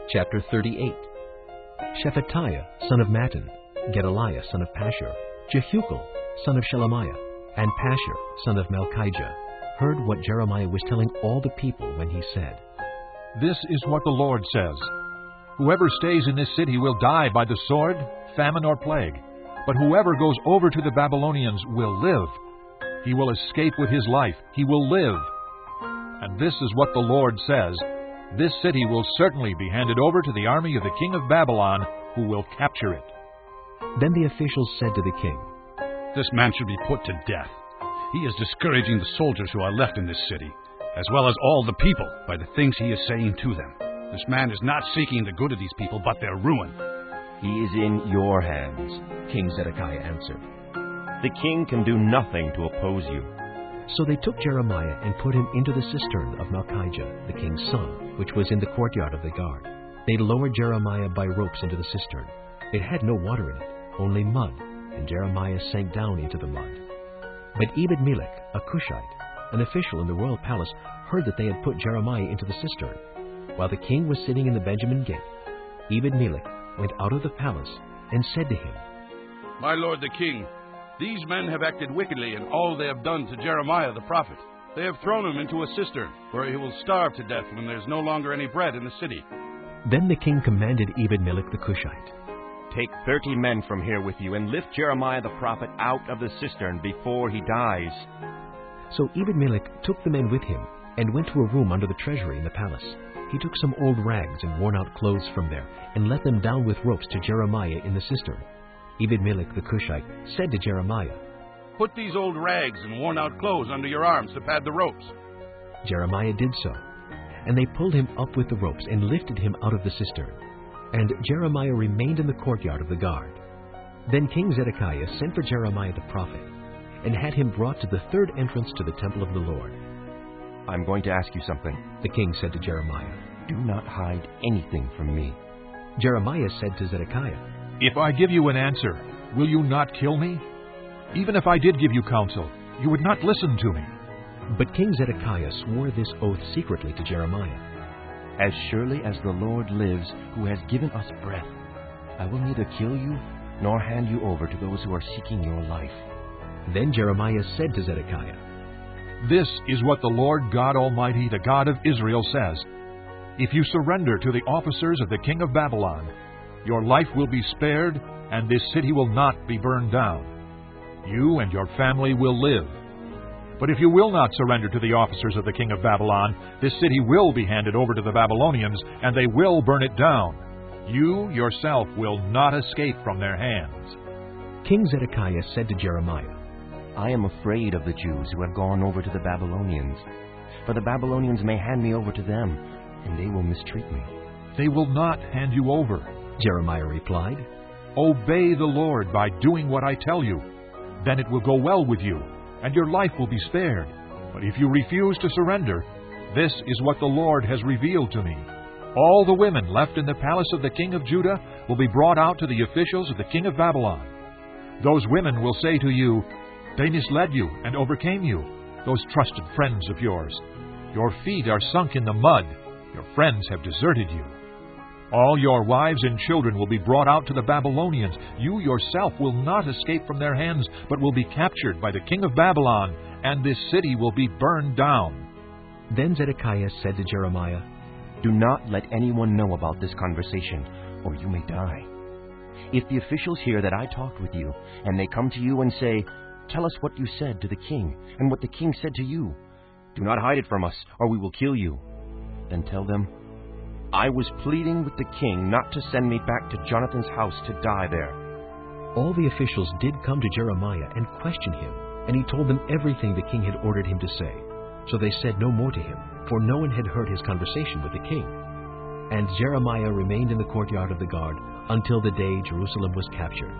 Chapter 38. Shephatiah, son of Mattan, Gedaliah, son of Pashur, Jehucal, son of Shelemiah, and Pashur, son of Malchijah, heard what Jeremiah was telling all the people when he said, "This is what the Lord says. Whoever stays in this city will die by the sword, famine, or plague. But whoever goes over to the Babylonians will live. He will escape with his life. He will live. And this is what the Lord says. This city will certainly be handed over to the army of the king of Babylon, who will capture it." Then the officials said to the king, "This man should be put to death. He is discouraging the soldiers who are left in this city, as well as all the people, by the things he is saying to them. This man is not seeking the good of these people, but their ruin." "He is in your hands," King Zedekiah answered. "The king can do nothing to oppose you." So they took Jeremiah and put him into the cistern of Malchijah, the king's son, which was in the courtyard of the guard. They lowered Jeremiah by ropes into the cistern. It had no water in it, only mud, and Jeremiah sank down into the mud. But Ebed-Melech, a Cushite, an official in the royal palace, heard that they had put Jeremiah into the cistern. While the king was sitting in the Benjamin gate, Ebed-Melech went out of the palace and said to him, "My lord the king, these men have acted wickedly in all they have done to Jeremiah the prophet. They have thrown him into a cistern, where he will starve to death when there is no longer any bread in the city." Then the king commanded Ebed-Melech the Cushite, "Take 30 men from here with you and lift Jeremiah the prophet out of the cistern before he dies." So Ebed-Melech took the men with him and went to a room under the treasury in the palace. He took some old rags and worn-out clothes from there and let them down with ropes to Jeremiah in the cistern. Ebed-Melech the Cushite said to Jeremiah, "Put these old rags and worn-out clothes under your arms to pad the ropes." Jeremiah did so, and they pulled him up with the ropes and lifted him out of the cistern. And Jeremiah remained in the courtyard of the guard. Then King Zedekiah sent for Jeremiah the prophet and had him brought to the third entrance to the temple of the Lord. "I'm going to ask you something," the king said to Jeremiah. "Do not hide anything from me." Jeremiah said to Zedekiah, "If I give you an answer, will you not kill me? Even if I did give you counsel, you would not listen to me." But King Zedekiah swore this oath secretly to Jeremiah. "As surely as the Lord lives, who has given us breath, I will neither kill you nor hand you over to those who are seeking your life." Then Jeremiah said to Zedekiah, "This is what the Lord God Almighty, the God of Israel, says. If you surrender to the officers of the king of Babylon, your life will be spared, and this city will not be burned down. You and your family will live. But if you will not surrender to the officers of the king of Babylon, this city will be handed over to the Babylonians, and they will burn it down. You yourself will not escape from their hands." King Zedekiah said to Jeremiah, "I am afraid of the Jews who have gone over to the Babylonians, for the Babylonians may hand me over to them, and they will mistreat me." "They will not hand you over," Jeremiah replied. "Obey the Lord by doing what I tell you. Then it will go well with you, and your life will be spared. But if you refuse to surrender, this is what the Lord has revealed to me. All the women left in the palace of the king of Judah will be brought out to the officials of the king of Babylon. Those women will say to you, 'They misled you and overcame you, those trusted friends of yours. Your feet are sunk in the mud. Your friends have deserted you.' All your wives and children will be brought out to the Babylonians. You yourself will not escape from their hands, but will be captured by the king of Babylon, and this city will be burned down." Then Zedekiah said to Jeremiah, "Do not let anyone know about this conversation, or you may die. If the officials hear that I talked with you, and they come to you and say, 'Tell us what you said to the king, and what the king said to you. Do not hide it from us, or we will kill you,' then tell them, 'I was pleading with the king not to send me back to Jonathan's house to die there.'" All the officials did come to Jeremiah and questioned him, and he told them everything the king had ordered him to say. So they said no more to him, for no one had heard his conversation with the king. And Jeremiah remained in the courtyard of the guard until the day Jerusalem was captured.